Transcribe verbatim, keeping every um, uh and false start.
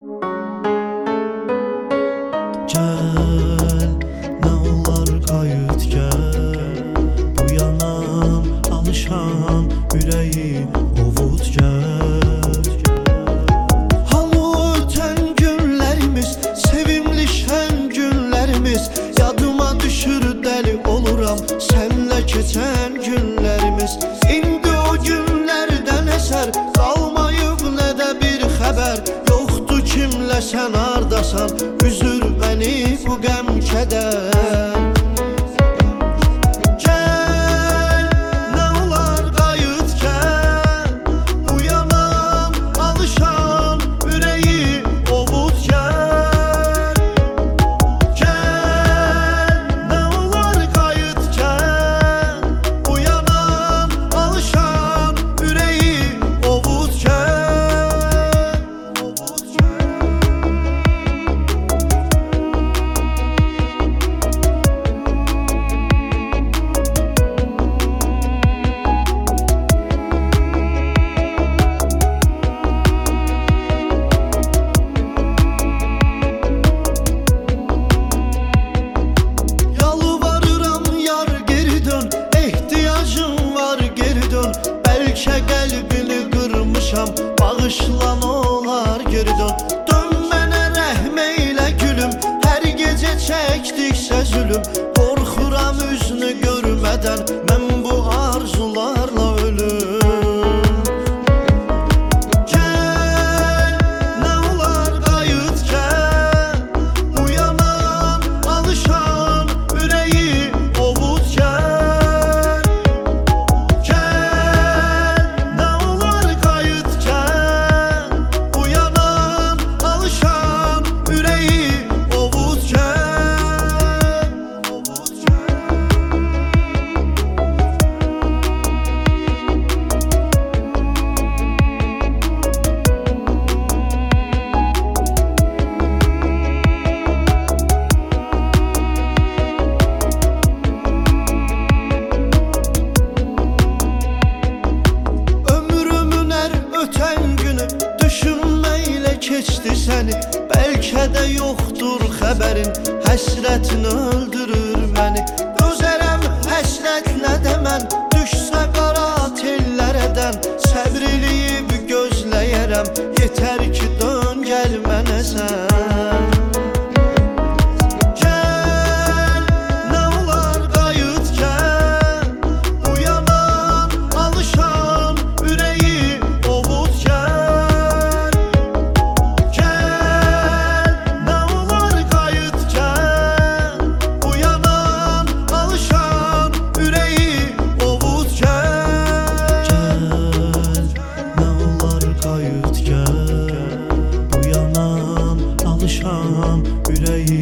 Gel, ne olar qayıt gel. Bu yanan, alışan ürəyi ovut gel. Halı ötən günlərimiz, sevimli şən günlərimiz yadıma düşür, dəli oluram sənlə keçən günlərimiz. İndi o günlərdən əsər qalmayıb, nə də bir xəbər yoxdur, kimlə sən hardasan, üzür məni bu qəm kədər. Gəl, nə olar qayıt gəl. Bu yanan, alışan ürəyi ovut gəl. Gəl, nə olar qayıt gəl. Bu yanan, alışan ürəyi ovut gəl. Ovut gəl. Yalvarıram yar, geri dön, ehtiyacım var, geri dön. Bəlkə qəlbini qırmışam, bağışla nə olar geri dön. Dön mənə, rəhm eylə gülüm, hər gecə çəkdikcə zülüm. Qorxuram üzünü görmədən mən bu arzularla ölüm. Gəl, nə olar qayıt gəl. Bu yanan, alışan ürəyi ovut gəl. Gəl, nə olar qayıt gəl. Bu yanan, alışan ürəyi ovut gəl. Ovut gəl. Ömrümün hər ötən günü düşünməklə keçdi səni. Bəlkə də yoxdur xəbərin, həsrətin öldürür məni. Dözərəm həsrətlə də mən, düşsə qara tellərədən. Səbr eləyib gözləyərəm, yetər ki dön gəl mənə sən. Gəl, nə olar qayıt gəl. Bu yanan, alışan ürəyi ovut gəl. Gəl, nə olar qayıt gəl. Bu yanan, alışan ürəyi ovut gəl. Gəl, nə olar qayıt gəl. Bu yanan, alışan ürəyi